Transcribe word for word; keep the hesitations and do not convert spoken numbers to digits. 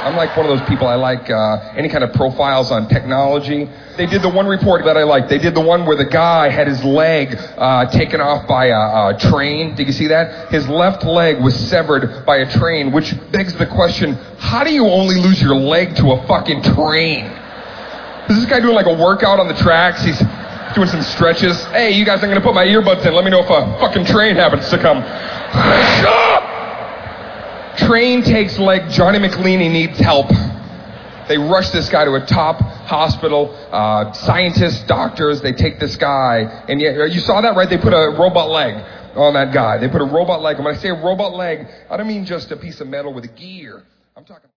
I'm like one of those people. I like uh, any kind of profiles on technology. They did the one report that I liked. They did the one where the guy had his leg uh, taken off by a, a train. Did you see that? His left leg was severed by a train, which begs the question, how do you only lose your leg to a fucking train? Is this guy doing like a workout on the tracks? He's doing some stretches. Hey, you guys, I'm going to put my earbuds in. Let me know if a fucking train happens to come. Shut up! Train takes leg. Johnny McLeany needs help. They rush this guy to a top hospital. Uh, scientists, doctors, they take this guy. And yeah, you saw that, right? They put a robot leg on that guy. They put a robot leg. And when I say a robot leg, I don't mean just a piece of metal with a gear. I'm talking...